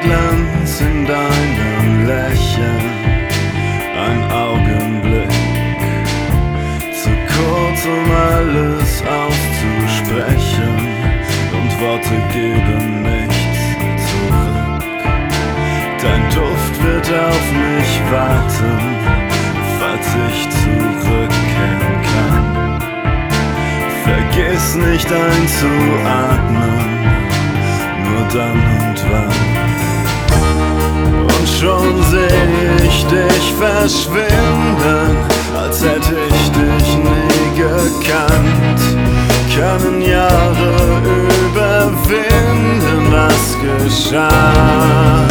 Glanz in deinem Lächeln, ein Augenblick, zu kurz, um alles auszusprechen, und Worte geben nichts zurück. Dein Duft wird auf mich warten, falls ich zurückkehren kann. Vergiss nicht einzuatmen, nur dann und wann. Und schon seh ich dich verschwinden, als hätte ich dich nie gekannt. Können Jahre überwinden, was geschah?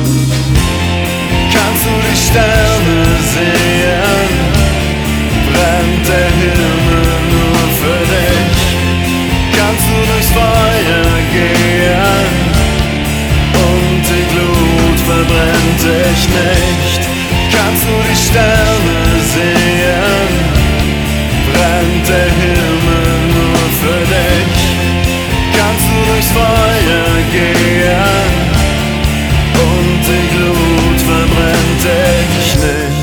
Kannst du die Sterne sehen? Brennt der Himmel nur für dich? Kannst du durchs Feuer gehen und die Glut verbrennt dich nicht? Kannst du die Sterne sehen? Brennt der Himmel nur für dich? Kannst du durchs Feuer gehen und die Glut verbrennt dich nicht?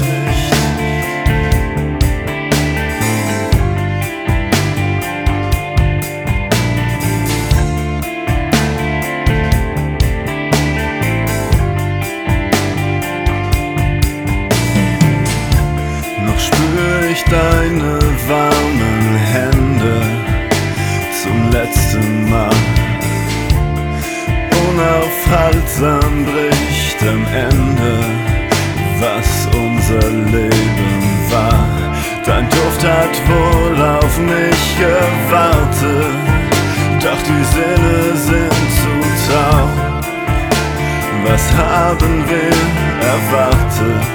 Noch spür ich deine warmen Hände zum letzten Mal. Unaufhaltsam bricht am Ende, was unser Leben war. Dein Duft hat wohl auf mich gewartet, doch die Sinne sind zu taub. Was haben wir erwartet?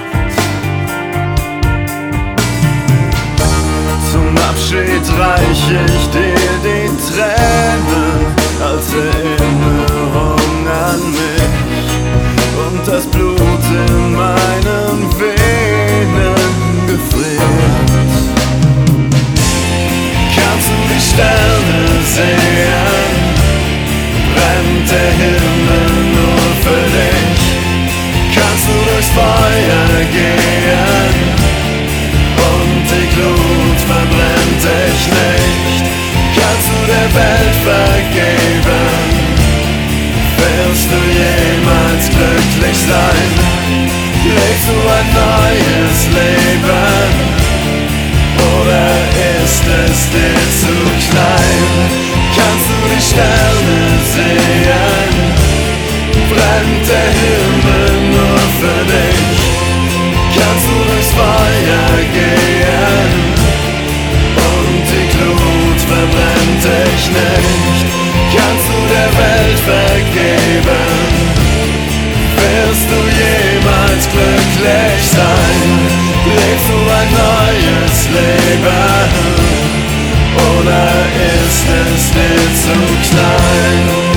Zum Abschied reich ich dir die Tränen als Erinnerung an mich und das Blut in meinen Venen gefriert. Kannst du die Sterne sehen? Brennt der Himmel nur für dich? Kannst du durchs Feuer gehen und die Glut verbrennt dich nicht? Kannst du der Welt vergeben? Wirst du jemals glücklich sein? Lebst du ein neues Leben oder ist es dir zu klein? Kannst du die Sterne sehen? Brennt der Himmel nur für dich? Kannst du durchs Feuer gehen und die Glut verbrennt dich nicht? Kannst du der Welt vergeben? Wirst du jemals glücklich sein? Lebst du ein neues Leben oder ist es dir zu klein?